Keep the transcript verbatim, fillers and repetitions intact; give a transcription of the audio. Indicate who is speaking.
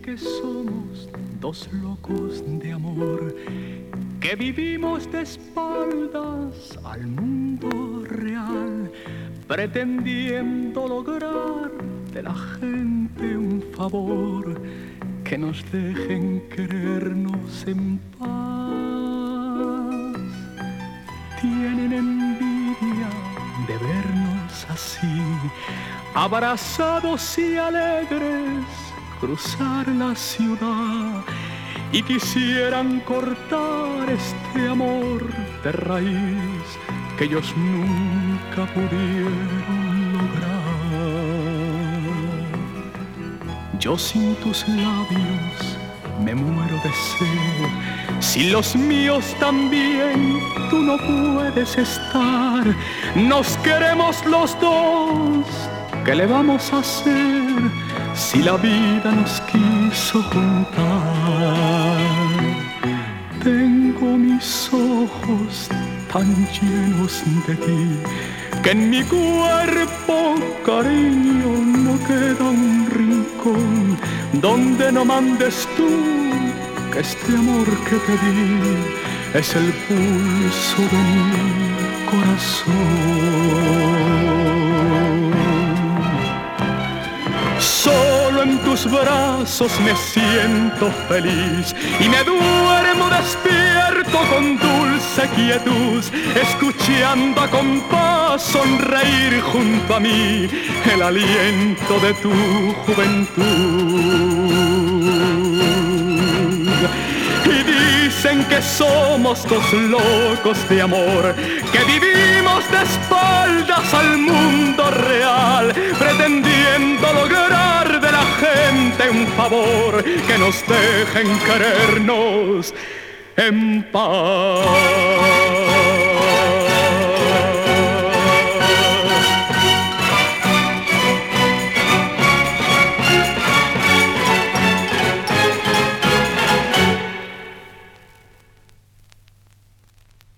Speaker 1: que somos dos locos de amor, que vivimos de espaldas al mundo real, pretendiendo lograr de la gente un favor, que nos dejen querernos en paz. Tienen envidia de vernos así, abrazados y alegres, cruzar la ciudad, y quisieran cortar este amor de raíz que ellos nunca pudieron lograr. Yo sin tus labios me muero de sed, si los míos también tú no puedes estar. Nos queremos los dos, ¿qué le vamos a hacer si la vida nos quiso juntar? Tengo mis ojos tan llenos de ti, que en mi cuerpo, cariño, no queda un rincón donde no mandes tú, que este amor que te di es el pulso de mi corazón. Solo en tus brazos me siento feliz y me duermo despierto con dulce quietud, escuchando a compás sonreír junto a mí el aliento de tu juventud. Y dicen que somos dos locos de amor, que vivimos de espaldas al mundo real, pretendiendo lograr de la gente un favor, que nos dejen querernos en paz.